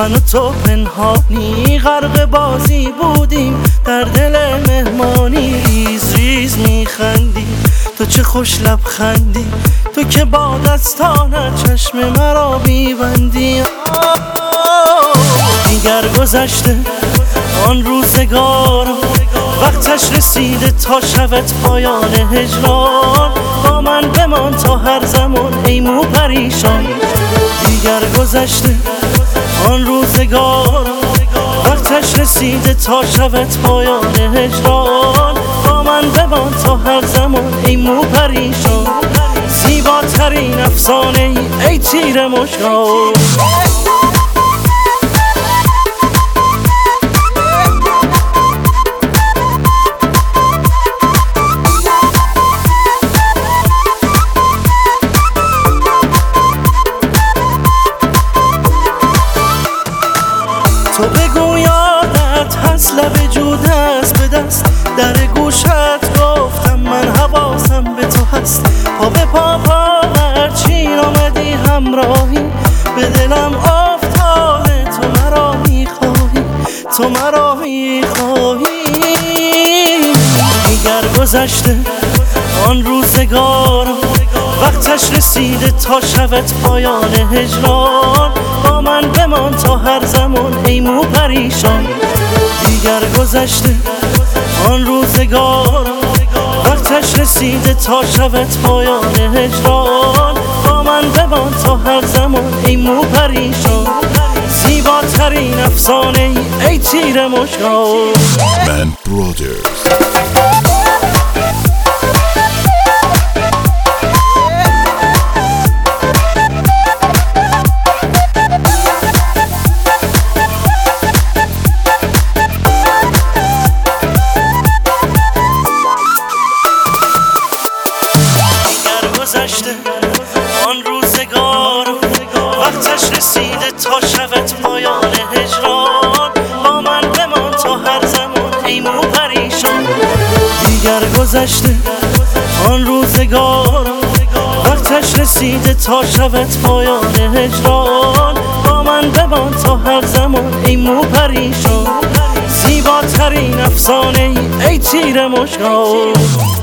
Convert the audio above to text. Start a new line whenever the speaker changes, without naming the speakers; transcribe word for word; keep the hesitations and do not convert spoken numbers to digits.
من و تو پنهانی غرق بازی بودیم در دل مهمانی. ریز ریز میخندی تو چه خوش لبخندی، تو که با دستانت چشم مرا میبندی. دیگر گذشته آن روزگارم، وقتش رسیده تا شود پایان هجران. با من بمان تا هر زمان ای مو پریشان. دیگر گذشته آن روزگارم، وقتش رسیده تا شود پایان هجران. با من بمان تا هر زمان ای مو پریشان. زیباترین افسانه ای ای تیر مژگان. تو بگو یادت هست لب جو دست به دست، در گوشت گفتم من حواسم به تو هست. پا به پا پاورچین آمدی همراهی، به دلم افتاده تو مرا میخواهی، تو مرا میخواهی. دیگر گذشته آن روزگارم، وقتش رسیده تا شود پایان هجران. با من بمان تا هر زمان ای مو پریشان. دیگر گذشته آن روزگارم، وقتش رسیده تا شود پایان هجران. با من بمان تا هر زمان ای مو پریشان. زیباترین افسانه ای ای تیر مژگان.
من برادرز.
گذشته آن روزگارم، وقتش رسیده تا شود پایان هجران. با من بمان تا هر زمان ای مو پریشان. دیگر گذشته آن روزگارم، وقتش رسیده تا شود پایان هجران. با من بمان تا هر زمان ای مو پریشان. زیباترین افسانه ای ای تیر مژگان.